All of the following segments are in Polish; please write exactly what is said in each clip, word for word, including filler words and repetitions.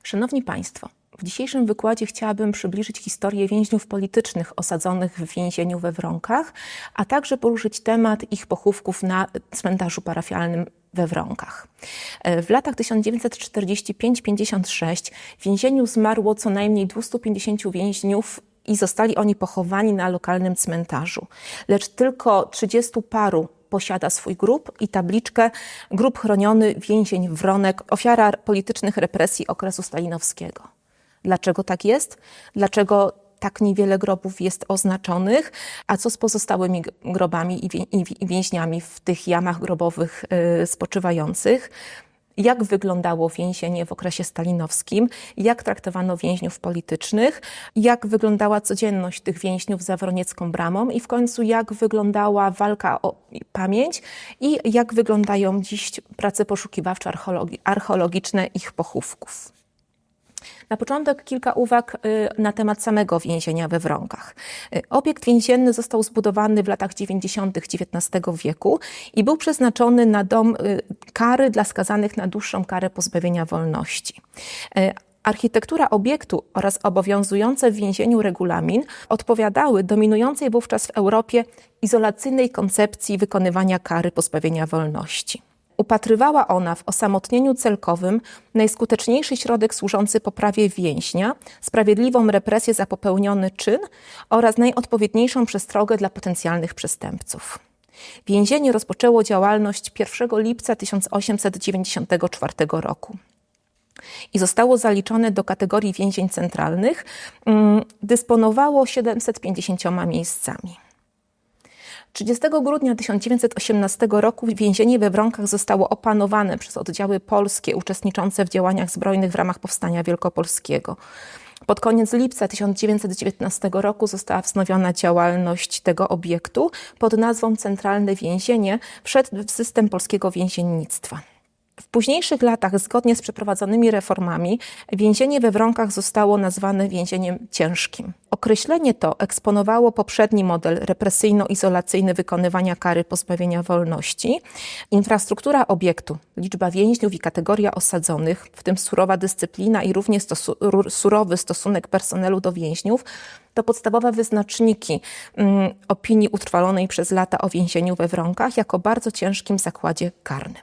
Szanowni Państwo, w dzisiejszym wykładzie chciałabym przybliżyć historię więźniów politycznych osadzonych w więzieniu we Wronkach, a także poruszyć temat ich pochówków na cmentarzu parafialnym we Wronkach. W latach tysiąc dziewięćset czterdziestym piątym do pięćdziesiątego szóstego w więzieniu zmarło co najmniej dwieście pięćdziesiąt więźniów i zostali oni pochowani na lokalnym cmentarzu. Lecz tylko trzydziestu paru posiada swój grób i tabliczkę Grób chroniony więzień Wronek, ofiara politycznych represji okresu stalinowskiego. Dlaczego tak jest? Dlaczego tak niewiele grobów jest oznaczonych? A co z pozostałymi grobami i więźniami w tych jamach grobowych spoczywających? Jak wyglądało więzienie w okresie stalinowskim, jak traktowano więźniów politycznych, jak wyglądała codzienność tych więźniów za Wroniecką bramą i w końcu jak wyglądała walka o pamięć i jak wyglądają dziś prace poszukiwawczo-archeologiczne ich pochówków. Na początek kilka uwag na temat samego więzienia we Wronkach. Obiekt więzienny został zbudowany w latach dziewięćdziesiątych dziewiętnastego wieku i był przeznaczony na dom kary dla skazanych na dłuższą karę pozbawienia wolności. Architektura obiektu oraz obowiązujące w więzieniu regulamin odpowiadały dominującej wówczas w Europie izolacyjnej koncepcji wykonywania kary pozbawienia wolności. Upatrywała ona w osamotnieniu celkowym najskuteczniejszy środek służący poprawie więźnia, sprawiedliwą represję za popełniony czyn oraz najodpowiedniejszą przestrogę dla potencjalnych przestępców. Więzienie rozpoczęło działalność pierwszego lipca tysiąc osiemset dziewięćdziesiątego czwartego roku i zostało zaliczone do kategorii więzień centralnych. Dysponowało siedemset pięćdziesięcioma miejscami. trzydziestego grudnia tysiąc dziewięćset osiemnastego roku więzienie we Wronkach zostało opanowane przez oddziały polskie uczestniczące w działaniach zbrojnych w ramach Powstania Wielkopolskiego. Pod koniec lipca tysiąc dziewięćset dziewiętnastego roku została wznowiona działalność tego obiektu pod nazwą Centralne Więzienie, wszedł w system polskiego więziennictwa. W późniejszych latach, zgodnie z przeprowadzonymi reformami, więzienie we Wronkach zostało nazwane więzieniem ciężkim. Określenie to eksponowało poprzedni model represyjno-izolacyjny wykonywania kary pozbawienia wolności. Infrastruktura obiektu, liczba więźniów i kategoria osadzonych, w tym surowa dyscyplina i równie stosu- surowy stosunek personelu do więźniów, to podstawowe wyznaczniki mm, opinii utrwalonej przez lata o więzieniu we Wronkach jako bardzo ciężkim zakładzie karnym.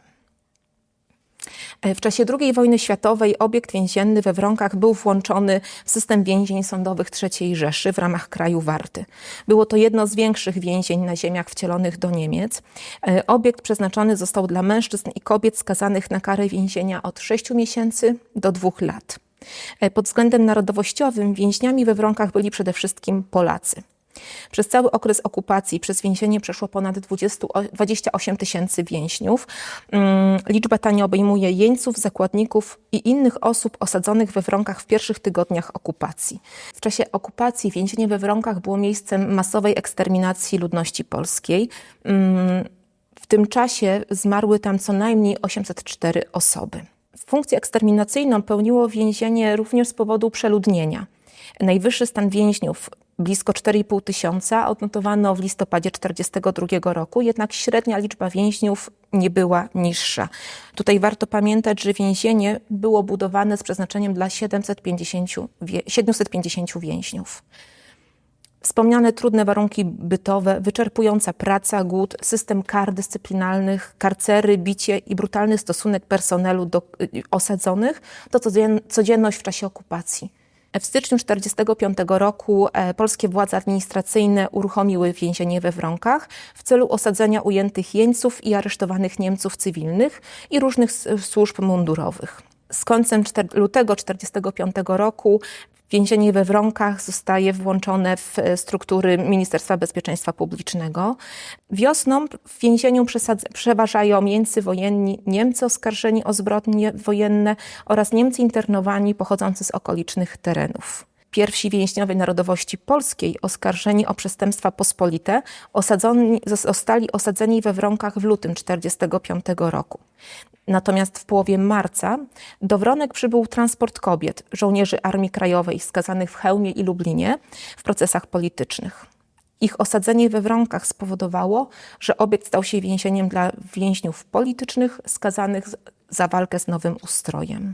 W czasie drugiej wojny światowej obiekt więzienny we Wronkach był włączony w system więzień sądowych trzeciej Rzeszy w ramach kraju Warty. Było to jedno z większych więzień na ziemiach wcielonych do Niemiec. Obiekt przeznaczony został dla mężczyzn i kobiet skazanych na karę więzienia od sześciu miesięcy do dwóch lat. Pod względem narodowościowym więźniami we Wronkach byli przede wszystkim Polacy. Przez cały okres okupacji przez więzienie przeszło ponad dwadzieścia osiem tysięcy więźniów. Liczba ta nie obejmuje jeńców, zakładników i innych osób osadzonych we Wronkach w pierwszych tygodniach okupacji. W czasie okupacji więzienie we Wronkach było miejscem masowej eksterminacji ludności polskiej. W tym czasie zmarły tam co najmniej osiemset cztery osoby. Funkcję eksterminacyjną pełniło więzienie również z powodu przeludnienia. Najwyższy stan więźniów, blisko cztery i pół tysiąca, odnotowano w listopadzie tysiąc dziewięćset czterdziestego drugiego roku, jednak średnia liczba więźniów nie była niższa. Tutaj warto pamiętać, że więzienie było budowane z przeznaczeniem dla siedemset pięćdziesięciu więźniów. Wspomniane trudne warunki bytowe, wyczerpująca praca, głód, system kar dyscyplinarnych, karcery, bicie i brutalny stosunek personelu do osadzonych to codzienność w czasie okupacji. W styczniu tysiąc dziewięćset czterdziestego piątego roku polskie władze administracyjne uruchomiły więzienie we Wronkach w celu osadzenia ujętych jeńców i aresztowanych Niemców cywilnych i różnych służb mundurowych. Z końcem lutego tysiąc dziewięćset czterdziestego piątego roku więzienie we Wronkach zostaje włączone w struktury Ministerstwa Bezpieczeństwa Publicznego. Wiosną w więzieniu przeważają jeńcy wojenni, Niemcy oskarżeni o zbrodnie wojenne oraz Niemcy internowani pochodzący z okolicznych terenów. Pierwsi więźniowie narodowości polskiej oskarżeni o przestępstwa pospolite osadzoni, zostali osadzeni we Wronkach w lutym tysiąc dziewięćset czterdziestego piątego roku. Natomiast w połowie marca do Wronek przybył transport kobiet, żołnierzy Armii Krajowej skazanych w Chełmie i Lublinie w procesach politycznych. Ich osadzenie we Wronkach spowodowało, że obiekt stał się więzieniem dla więźniów politycznych skazanych za walkę z nowym ustrojem.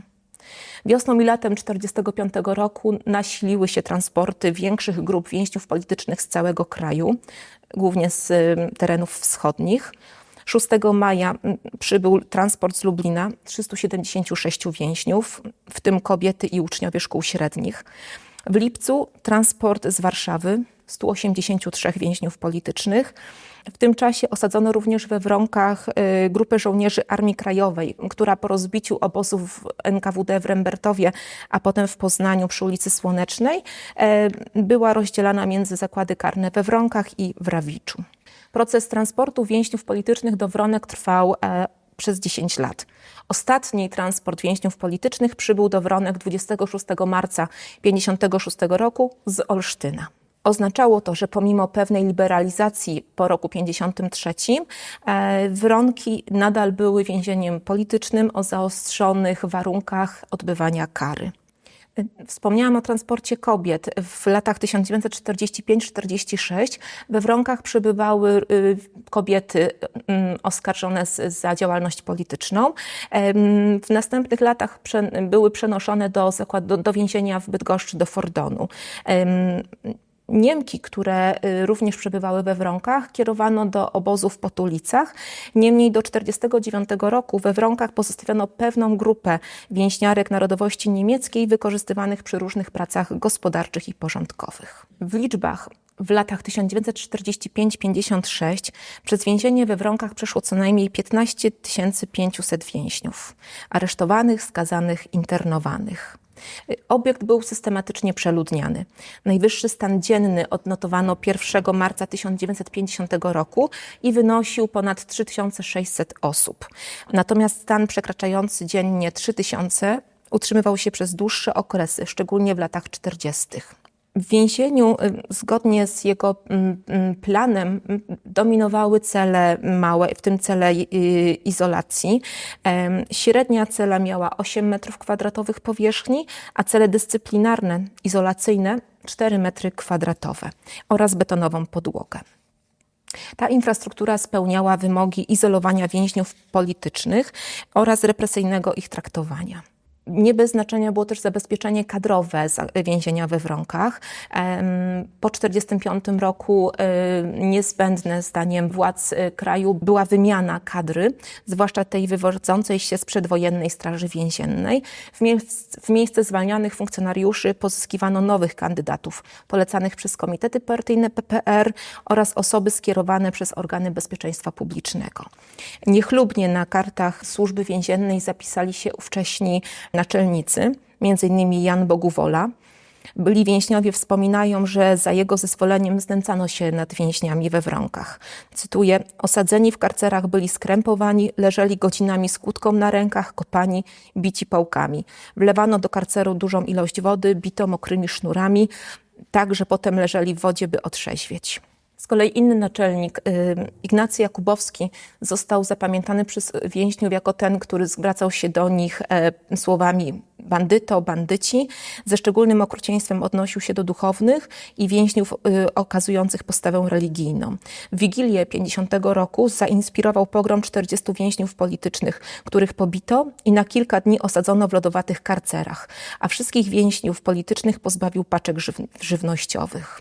Wiosną i latem tysiąc dziewięćset czterdziestego piątego roku nasiliły się transporty większych grup więźniów politycznych z całego kraju, głównie z terenów wschodnich. szóstego maja przybył transport z Lublina, trzystu siedemdziesięciu sześciu więźniów, w tym kobiety i uczniowie szkół średnich. W lipcu transport z Warszawy, stu osiemdziesięciu trzech więźniów politycznych. W tym czasie osadzono również we Wronkach grupę żołnierzy Armii Krajowej, która po rozbiciu obozów N K W D w Rembertowie, a potem w Poznaniu przy ulicy Słonecznej, była rozdzielana między zakłady karne we Wronkach i w Rawiczu. Proces transportu więźniów politycznych do Wronek trwał przez dziesięć lat. Ostatni transport więźniów politycznych przybył do Wronek dwudziestego szóstego marca tysiąc dziewięćset pięćdziesiątego szóstego roku z Olsztyna. Oznaczało to, że pomimo pewnej liberalizacji po roku pięćdziesiątym trzecim Wronki nadal były więzieniem politycznym o zaostrzonych warunkach odbywania kary. Wspomniałam o transporcie kobiet. W latach tysiąc dziewięćset czterdziestym piątym do czterdziestego szóstego we Wronkach przebywały kobiety oskarżone za działalność polityczną. W następnych latach były przenoszone do, zakładu, do więzienia w Bydgoszczy, do Fordonu. Niemki, które również przebywały we Wronkach, kierowano do obozu w Potulicach. Niemniej do tysiąc dziewięćset czterdziestego dziewiątego roku we Wronkach pozostawiono pewną grupę więźniarek narodowości niemieckiej wykorzystywanych przy różnych pracach gospodarczych i porządkowych. W liczbach w latach tysiąc dziewięćset czterdziestym piątym do pięćdziesiątego szóstego przez więzienie we Wronkach przeszło co najmniej piętnaście tysięcy pięćset więźniów, aresztowanych, skazanych, internowanych. Obiekt był systematycznie przeludniany. Najwyższy stan dzienny odnotowano pierwszego marca tysiąc dziewięćset pięćdziesiątego roku i wynosił ponad trzy tysiące sześćset osób. Natomiast stan przekraczający dziennie trzy tysiące utrzymywał się przez dłuższe okresy, szczególnie w latach czterdziestych. W więzieniu, zgodnie z jego planem, dominowały cele małe, w tym cele izolacji. Średnia cela miała osiem metrów kwadratowych powierzchni, a cele dyscyplinarne, izolacyjne cztery metry kwadratowe oraz betonową podłogę. Ta infrastruktura spełniała wymogi izolowania więźniów politycznych oraz represyjnego ich traktowania. Nie bez znaczenia było też zabezpieczenie kadrowe więzienia we Wronkach. Po tysiąc dziewięćset czterdziestym piątym roku niezbędne zdaniem władz kraju była wymiana kadry, zwłaszcza tej wywodzącej się z przedwojennej Straży Więziennej. W, miejsc, w miejsce zwalnianych funkcjonariuszy pozyskiwano nowych kandydatów polecanych przez komitety partyjne P P R oraz osoby skierowane przez organy bezpieczeństwa publicznego. Niechlubnie na kartach służby więziennej zapisali się ówcześni naczelnicy, między innymi Jan Boguwola. Byli więźniowie wspominają, że za jego zezwoleniem znęcano się nad więźniami we Wronkach. Cytuję: osadzeni w karcerach byli skrępowani, leżeli godzinami z kłódką na rękach, kopani, bici pałkami. Wlewano do karceru dużą ilość wody, bito mokrymi sznurami, tak, że potem leżeli w wodzie, by otrzeźwieć. Z kolei inny naczelnik, Ignacy Jakubowski, został zapamiętany przez więźniów jako ten, który zwracał się do nich słowami bandyto, bandyci. Ze szczególnym okrucieństwem odnosił się do duchownych i więźniów okazujących postawę religijną. W Wigilię pięćdziesiątego roku zainspirował pogrom czterdziestu więźniów politycznych, których pobito i na kilka dni osadzono w lodowatych karcerach, a wszystkich więźniów politycznych pozbawił paczek żyw- żywnościowych.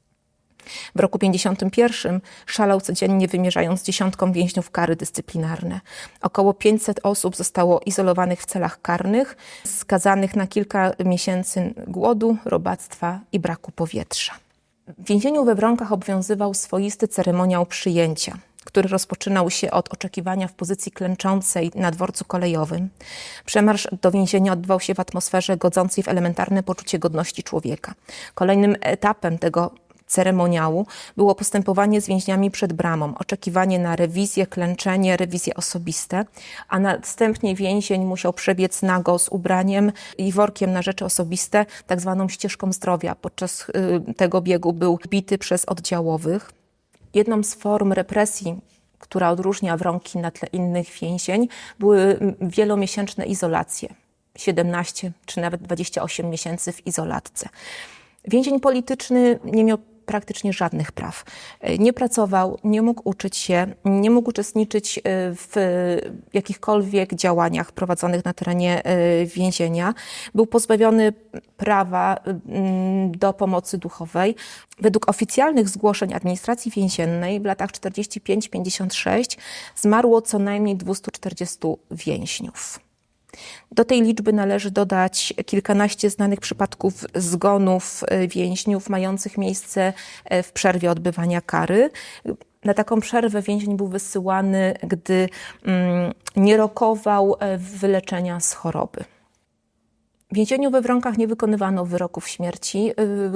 W roku pięćdziesiątym pierwszym szalał codziennie, wymierzając dziesiątkom więźniów kary dyscyplinarne. Około pięćset osób zostało izolowanych w celach karnych, skazanych na kilka miesięcy głodu, robactwa i braku powietrza. W więzieniu we Wronkach obowiązywał swoisty ceremoniał przyjęcia, który rozpoczynał się od oczekiwania w pozycji klęczącej na dworcu kolejowym. Przemarsz do więzienia odbywał się w atmosferze godzącej w elementarne poczucie godności człowieka. Kolejnym etapem tego ceremoniału było postępowanie z więźniami przed bramą, oczekiwanie na rewizję, klęczenie, rewizje osobiste, a następnie więzień musiał przebiec nago z ubraniem i workiem na rzeczy osobiste, tak zwaną ścieżką zdrowia. Podczas tego biegu był bity przez oddziałowych. Jedną z form represji, która odróżnia Wronki na tle innych więzień, były wielomiesięczne izolacje. siedemnaście czy nawet dwadzieścia osiem miesięcy w izolatce. Więzień polityczny nie miał praktycznie żadnych praw. Nie pracował, nie mógł uczyć się, nie mógł uczestniczyć w jakichkolwiek działaniach prowadzonych na terenie więzienia. Był pozbawiony prawa do pomocy duchowej. Według oficjalnych zgłoszeń administracji więziennej w latach czterdziestym piątym do pięćdziesiątego szóstego zmarło co najmniej dwieście czterdzieści więźniów. Do tej liczby należy dodać kilkanaście znanych przypadków zgonów więźniów mających miejsce w przerwie odbywania kary. Na taką przerwę więzień był wysyłany, gdy nie rokował wyleczenia z choroby. W więzieniu we Wronkach nie wykonywano wyroków śmierci.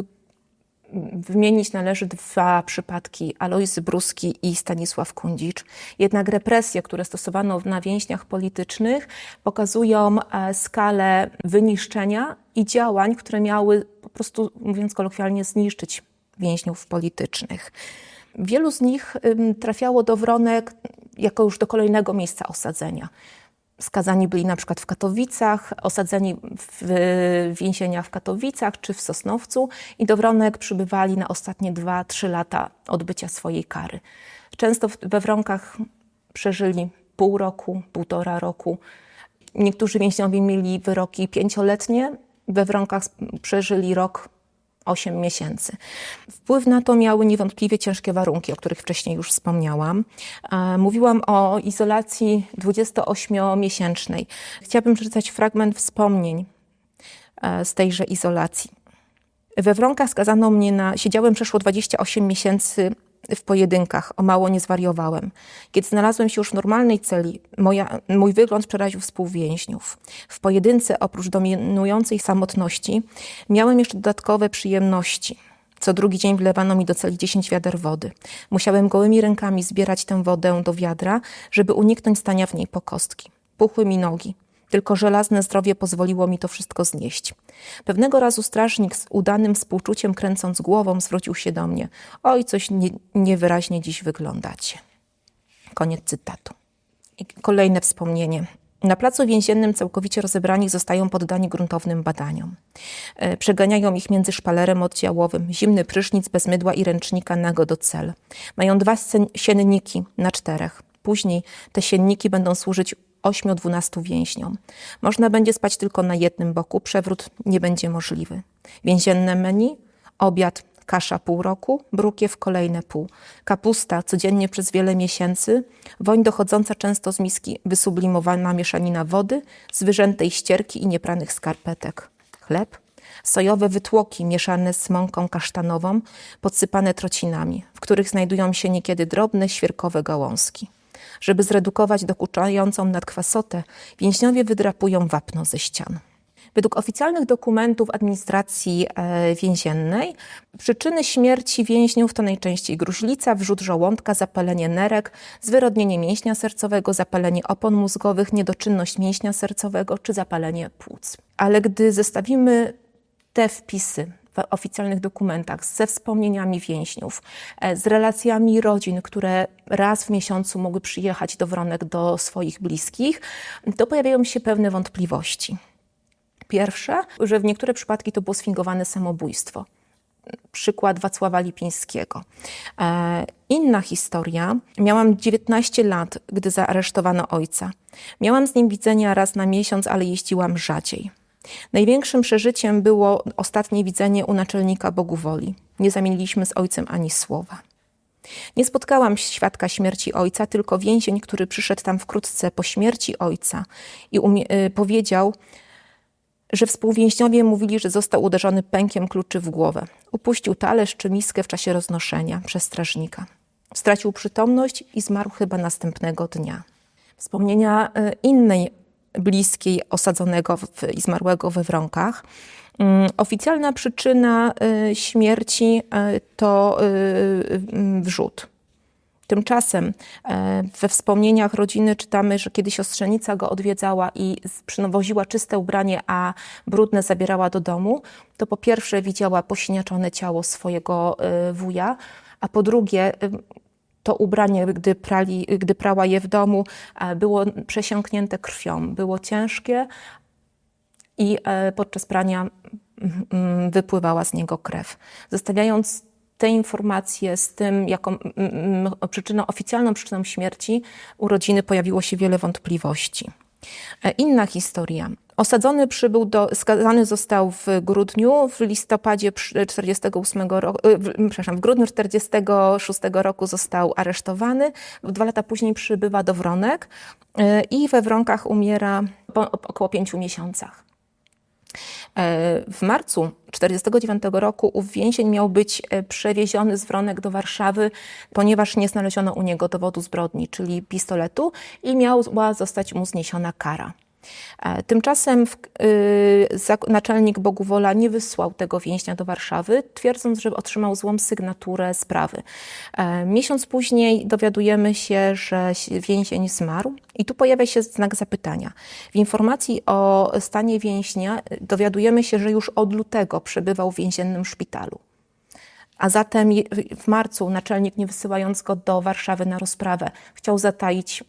Wymienić należy dwa przypadki, Alojzy Bruski i Stanisław Kundzicz. Jednak represje, które stosowano na więźniach politycznych, pokazują skalę wyniszczenia i działań, które miały, po prostu mówiąc kolokwialnie, zniszczyć więźniów politycznych. Wielu z nich trafiało do Wronek jako już do kolejnego miejsca osadzenia. Skazani byli na przykład w Katowicach, osadzeni w więzieniach w Katowicach czy w Sosnowcu i do Wronek przybywali na ostatnie dwa, trzy lata odbycia swojej kary. Często we Wronkach przeżyli pół roku, półtora roku. Niektórzy więźniowie mieli wyroki pięcioletnie, we Wronkach przeżyli rok, osiem miesięcy. Wpływ na to miały niewątpliwie ciężkie warunki, o których wcześniej już wspomniałam. Mówiłam o izolacji dwudziestoośmiomiesięcznej. Chciałabym przeczytać fragment wspomnień z tejże izolacji. We Wronkach skazano mnie na... Siedziałem przeszło dwadzieścia osiem miesięcy w pojedynkach, o mało nie zwariowałem. Kiedy znalazłem się już w normalnej celi, moja, mój wygląd przeraził współwięźniów. W pojedynce, oprócz dominującej samotności, miałem jeszcze dodatkowe przyjemności. Co drugi dzień wlewano mi do celi dziesięć wiader wody. Musiałem gołymi rękami zbierać tę wodę do wiadra, żeby uniknąć stania w niej po kostki. Puchły mi nogi. Tylko żelazne zdrowie pozwoliło mi to wszystko znieść. Pewnego razu strażnik z udanym współczuciem kręcąc głową zwrócił się do mnie. Oj, coś nie, niewyraźnie dziś wyglądacie. Koniec cytatu. I kolejne wspomnienie. Na placu więziennym całkowicie rozebrani zostają poddani gruntownym badaniom. Przeganiają ich między szpalerem oddziałowym, zimny prysznic bez mydła i ręcznika nago do cel. Mają dwa sienniki na czterech. Później te sienniki będą służyć ośmiu dwunastu więźniom. Można będzie spać tylko na jednym boku, przewrót nie będzie możliwy. Więzienne menu, obiad, kasza pół roku, brukiew kolejne pół. Kapusta codziennie przez wiele miesięcy, woń dochodząca często z miski, wysublimowana mieszanina wody, zwyrzętej ścierki i niepranych skarpetek. Chleb, sojowe wytłoki mieszane z mąką kasztanową, podsypane trocinami, w których znajdują się niekiedy drobne, świerkowe gałązki. Żeby zredukować dokuczającą nadkwasotę, więźniowie wydrapują wapno ze ścian. Według oficjalnych dokumentów administracji więziennej przyczyny śmierci więźniów to najczęściej gruźlica, wrzód żołądka, zapalenie nerek, zwyrodnienie mięśnia sercowego, zapalenie opon mózgowych, niedoczynność mięśnia sercowego czy zapalenie płuc. Ale gdy zestawimy te wpisy w oficjalnych dokumentach ze wspomnieniami więźniów, z relacjami rodzin, które raz w miesiącu mogły przyjechać do Wronek do swoich bliskich, to pojawiają się pewne wątpliwości. Pierwsze, że w niektóre przypadki to było sfingowane samobójstwo. Przykład Wacława Lipińskiego. Inna historia. Miałam dziewiętnaście lat, gdy zaaresztowano ojca. Miałam z nim widzenia raz na miesiąc, ale jeździłam rzadziej. Największym przeżyciem było ostatnie widzenie u naczelnika Bogowoli. Nie zamieniliśmy z ojcem ani słowa. Nie spotkałam świadka śmierci ojca, tylko więzień, który przyszedł tam wkrótce po śmierci ojca i umie- y, powiedział, że współwięźniowie mówili, że został uderzony pękiem kluczy w głowę. Upuścił talerz czy miskę w czasie roznoszenia przez strażnika. Stracił przytomność i zmarł chyba następnego dnia. Wspomnienia y, innej bliskiej osadzonego w, i zmarłego we Wronkach. Oficjalna przyczyna śmierci to wrzód. Tymczasem we wspomnieniach rodziny czytamy, że kiedy siostrzenica go odwiedzała i przywoziła czyste ubranie, a brudne zabierała do domu, to po pierwsze widziała posiniaczone ciało swojego wuja, a po drugie to ubranie, gdy, prali, gdy prała je w domu, było przesiąknięte krwią, było ciężkie i podczas prania wypływała z niego krew. Zostawiając te informacje z tym, jaką mm, przyczyną, oficjalną przyczyną śmierci u rodziny pojawiło się wiele wątpliwości. Inna historia. Osadzony przybył do, skazany został w grudniu, w listopadzie czterdziestego ósmego roku, przepraszam, w grudniu czterdziestego szóstego roku został aresztowany. Dwa lata później przybywa do Wronek i we Wronkach umiera po około pięciu miesiącach. W marcu czterdziestego dziewiątego roku ów więzień miał być przewieziony z Wronek do Warszawy, ponieważ nie znaleziono u niego dowodu zbrodni, czyli pistoletu, i miała zostać mu zniesiona kara. Tymczasem yy, naczelnik Boguwola nie wysłał tego więźnia do Warszawy, twierdząc, że otrzymał złą sygnaturę sprawy. E, miesiąc później dowiadujemy się, że więzień zmarł i tu pojawia się znak zapytania. W informacji o stanie więźnia dowiadujemy się, że już od lutego przebywał w więziennym szpitalu. A zatem w marcu naczelnik, nie wysyłając go do Warszawy na rozprawę, chciał zataić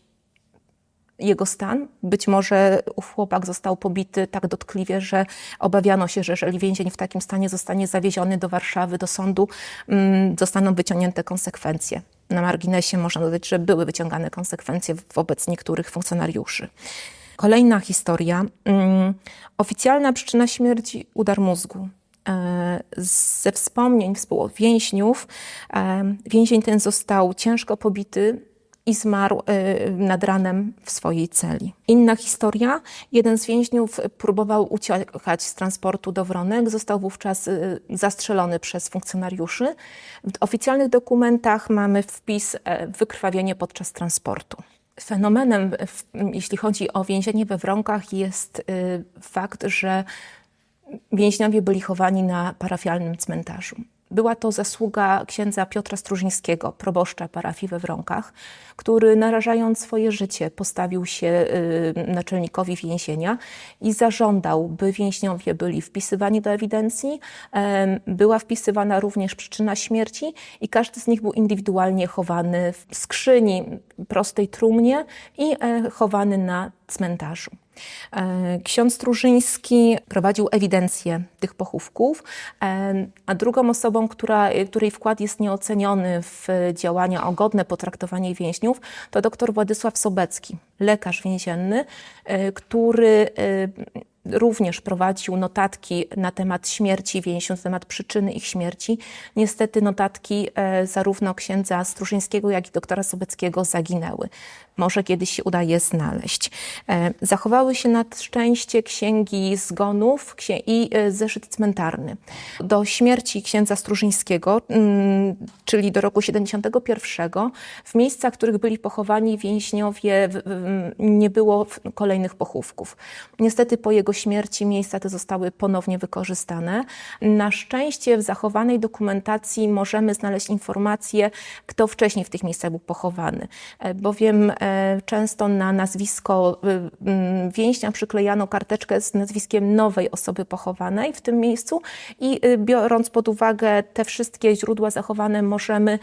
jego stan. Być może ów chłopak został pobity tak dotkliwie, że obawiano się, że jeżeli więzień w takim stanie zostanie zawieziony do Warszawy, do sądu, mm, zostaną wyciągnięte konsekwencje. Na marginesie można dodać, że były wyciągane konsekwencje wobec niektórych funkcjonariuszy. Kolejna historia. Mm, oficjalna przyczyna śmierci – udar mózgu. E, ze wspomnień współwięźniów e, więzień ten został ciężko pobity i zmarł nad ranem w swojej celi. Inna historia. Jeden z więźniów próbował uciekać z transportu do Wronek, został wówczas zastrzelony przez funkcjonariuszy. W oficjalnych dokumentach mamy wpis wykrwawienie podczas transportu. Fenomenem, jeśli chodzi o więzienie we Wronkach, jest fakt, że więźniowie byli chowani na parafialnym cmentarzu. Była to zasługa księdza Piotra Strużyńskiego, proboszcza parafii we Wronkach, który narażając swoje życie postawił się y, naczelnikowi więzienia i zażądał, by więźniowie byli wpisywani do ewidencji. Y, była wpisywana również przyczyna śmierci i każdy z nich był indywidualnie chowany w skrzyni, prostej trumnie i y, chowany na cmentarzu. Ksiądz Strużyński prowadził ewidencję tych pochówków, a drugą osobą, która, której wkład jest nieoceniony w działania o godne potraktowanie więźniów, to dr Władysław Sobecki, lekarz więzienny, który również prowadził notatki na temat śmierci więźniów, na temat przyczyny ich śmierci. Niestety notatki e, zarówno księdza Strużyńskiego, jak i doktora Sobeckiego zaginęły. Może kiedyś się uda je znaleźć. E, zachowały się na szczęście księgi zgonów księ i e, zeszyt cmentarny. Do śmierci księdza Strużyńskiego, mm, czyli do roku siedemdziesiątego pierwszego, w miejscach, w których byli pochowani więźniowie, w, w, nie było kolejnych pochówków. Niestety po jego śmierci miejsca te zostały ponownie wykorzystane. Na szczęście w zachowanej dokumentacji możemy znaleźć informacje, kto wcześniej w tych miejscach był pochowany, bowiem często na nazwisko więźnia przyklejano karteczkę z nazwiskiem nowej osoby pochowanej w tym miejscu i biorąc pod uwagę te wszystkie źródła zachowane, możemy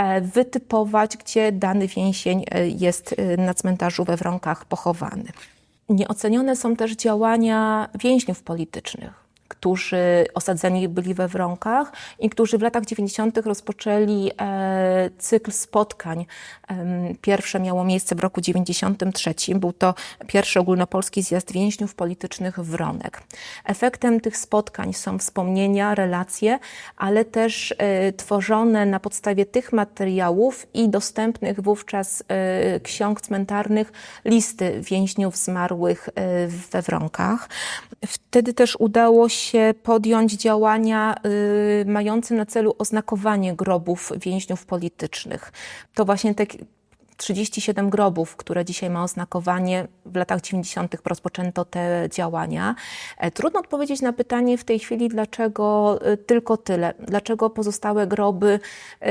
wytypować, gdzie dany więzień jest na cmentarzu we Wronkach pochowany. Nieocenione są też działania więźniów politycznych, którzy osadzeni byli we Wronkach i którzy w latach dziewięćdziesiątych rozpoczęli e, cykl spotkań. E, pierwsze miało miejsce w roku dziewięćdziesiątym trzecim. Był to pierwszy ogólnopolski zjazd więźniów politycznych Wronek. Efektem tych spotkań są wspomnienia, relacje, ale też e, tworzone na podstawie tych materiałów i dostępnych wówczas e, ksiąg cmentarnych listy więźniów zmarłych e, we Wronkach. Wtedy też udało się się podjąć działania y, mające na celu oznakowanie grobów więźniów politycznych. To właśnie te trzydzieści siedem grobów, które dzisiaj ma oznakowanie, w latach dziewięćdziesiątych rozpoczęto te działania. Trudno odpowiedzieć na pytanie w tej chwili, dlaczego tylko tyle. Dlaczego pozostałe groby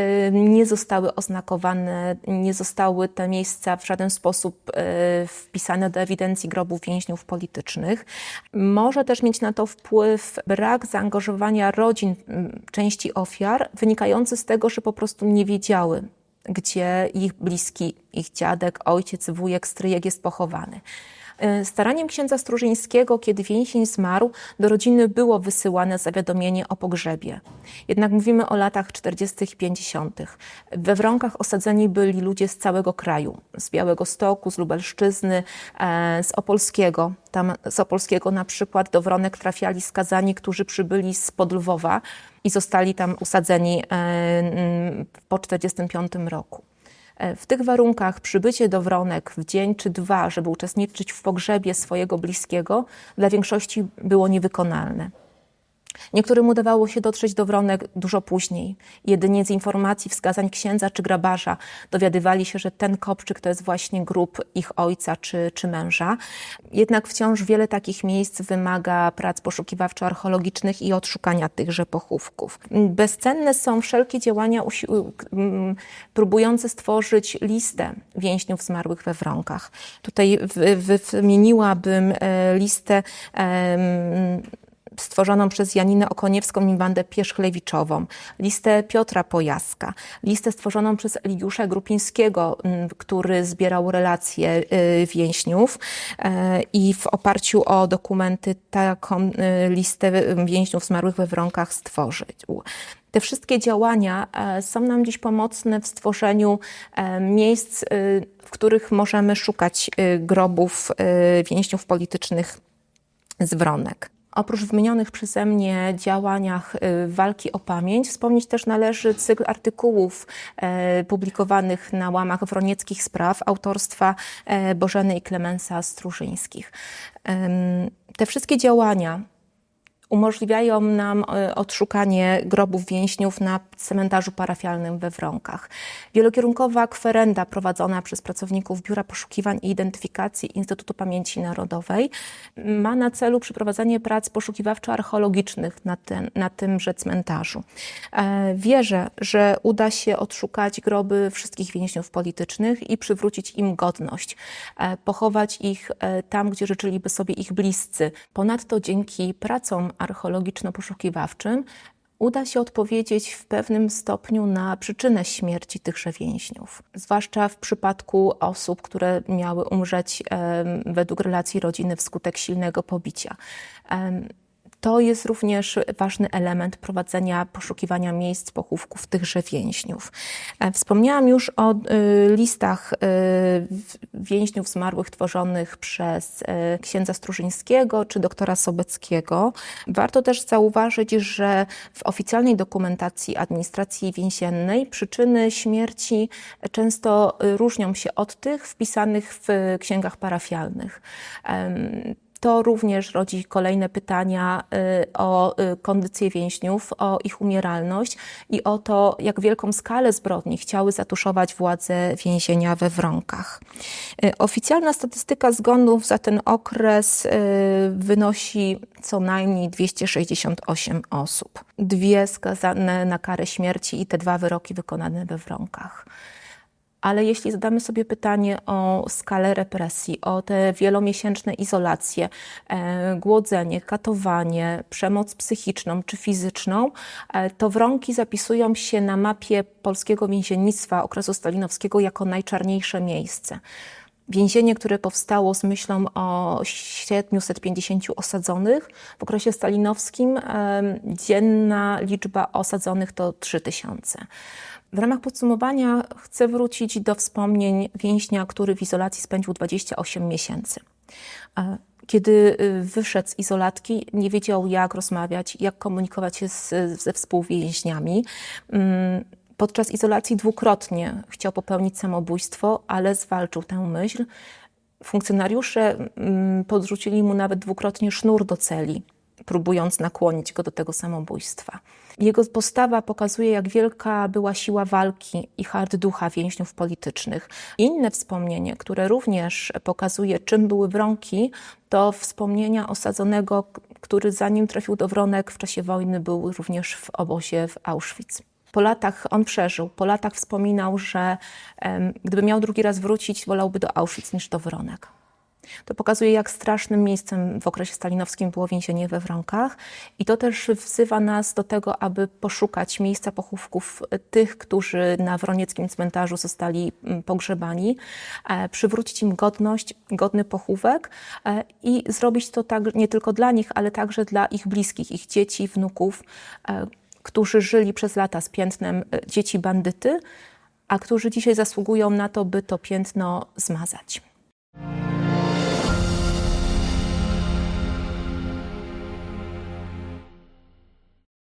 nie zostały oznakowane, nie zostały te miejsca w żaden sposób wpisane do ewidencji grobów więźniów politycznych. Może też mieć na to wpływ brak zaangażowania rodzin części ofiar, wynikający z tego, że po prostu nie wiedziały, gdzie ich bliski, ich dziadek, ojciec, wujek, stryjek jest pochowany. Staraniem księdza Strużyńskiego, kiedy więzień zmarł, do rodziny było wysyłane zawiadomienie o pogrzebie. Jednak mówimy o latach czterdziestych i pięćdziesiątych. We Wronkach osadzeni byli ludzie z całego kraju. Z Białegostoku, z Lubelszczyzny, z Opolskiego. Tam z Opolskiego na przykład do Wronek trafiali skazani, którzy przybyli spod Lwowa i zostali tam usadzeni po czterdziestym piątym roku. W tych warunkach przybycie do Wronek w dzień czy dwa, żeby uczestniczyć w pogrzebie swojego bliskiego, dla większości było niewykonalne. Niektórym udawało się dotrzeć do Wronek dużo później. Jedynie z informacji, wskazań księdza czy grabarza dowiadywali się, że ten kopczyk to jest właśnie grób ich ojca czy, czy męża. Jednak wciąż wiele takich miejsc wymaga prac poszukiwawczo-archeologicznych i odszukania tychże pochówków. Bezcenne są wszelkie działania próbujące stworzyć listę więźniów zmarłych we Wronkach. Tutaj wymieniłabym listę stworzoną przez Janinę Okoniewską i Wandę Pierzchlewiczową, listę Piotra Pojaska, listę stworzoną przez Eligiusza Grupińskiego, który zbierał relacje więźniów i w oparciu o dokumenty taką listę więźniów zmarłych we Wronkach stworzył. Te wszystkie działania są nam dziś pomocne w stworzeniu miejsc, w których możemy szukać grobów więźniów politycznych z Wronek. Oprócz wymienionych przeze mnie działaniach walki o pamięć, wspomnieć też należy cykl artykułów publikowanych na łamach wronieckich spraw autorstwa Bożeny i Klemensa Strużyńskich. Te wszystkie działania umożliwiają nam odszukanie grobów więźniów na cmentarzu parafialnym we Wronkach. Wielokierunkowa kwerenda prowadzona przez pracowników Biura Poszukiwań i Identyfikacji Instytutu Pamięci Narodowej ma na celu przeprowadzenie prac poszukiwawczo-archeologicznych na, tym, na tymże cmentarzu. Wierzę, że uda się odszukać groby wszystkich więźniów politycznych i przywrócić im godność, pochować ich tam, gdzie życzyliby sobie ich bliscy. Ponadto dzięki pracom archeologiczno-poszukiwawczym uda się odpowiedzieć w pewnym stopniu na przyczynę śmierci tychże więźniów. Zwłaszcza w przypadku osób, które miały umrzeć według relacji rodziny wskutek silnego pobicia. To jest również ważny element prowadzenia poszukiwania miejsc pochówków tychże więźniów. Wspomniałam już o listach więźniów zmarłych tworzonych przez księdza Strużyńskiego czy doktora Sobeckiego. Warto też zauważyć, że w oficjalnej dokumentacji administracji więziennej przyczyny śmierci często różnią się od tych wpisanych w księgach parafialnych. To również rodzi kolejne pytania o kondycję więźniów, o ich umieralność i o to, jak wielką skalę zbrodni chciały zatuszować władze więzienia we Wronkach. Oficjalna statystyka zgonów za ten okres wynosi co najmniej dwieście sześćdziesiąt osiem osób. Dwie skazane na karę śmierci i te dwa wyroki wykonane we Wronkach. Ale jeśli zadamy sobie pytanie o skalę represji, o te wielomiesięczne izolacje, e, głodzenie, katowanie, przemoc psychiczną czy fizyczną, e, to Wronki zapisują się na mapie polskiego więziennictwa okresu stalinowskiego jako najczarniejsze miejsce. Więzienie, które powstało z myślą o siedmiuset pięćdziesięciu osadzonych, w okresie stalinowskim e, dzienna liczba osadzonych to trzy tysiące. W ramach podsumowania chcę wrócić do wspomnień więźnia, który w izolacji spędził dwadzieścia osiem miesięcy. Kiedy wyszedł z izolatki, nie wiedział, jak rozmawiać, jak komunikować się z, ze współwięźniami. Podczas izolacji dwukrotnie chciał popełnić samobójstwo, ale zwalczył tę myśl. Funkcjonariusze podrzucili mu nawet dwukrotnie sznur do celi, próbując nakłonić go do tego samobójstwa. Jego postawa pokazuje, jak wielka była siła walki i hart ducha więźniów politycznych. Inne wspomnienie, które również pokazuje, czym były Wronki, to wspomnienia osadzonego, który zanim trafił do Wronek w czasie wojny był również w obozie w Auschwitz. Po latach on przeżył, po latach wspominał, że um, gdyby miał drugi raz wrócić, wolałby do Auschwitz niż do Wronek. To pokazuje, jak strasznym miejscem w okresie stalinowskim było więzienie we Wronkach. I to też wzywa nas do tego, aby poszukać miejsca pochówków tych, którzy na wronieckim cmentarzu zostali pogrzebani, przywrócić im godność, godny pochówek i zrobić to tak nie tylko dla nich, ale także dla ich bliskich, ich dzieci, wnuków, którzy żyli przez lata z piętnem dzieci bandyty, a którzy dzisiaj zasługują na to, by to piętno zmazać.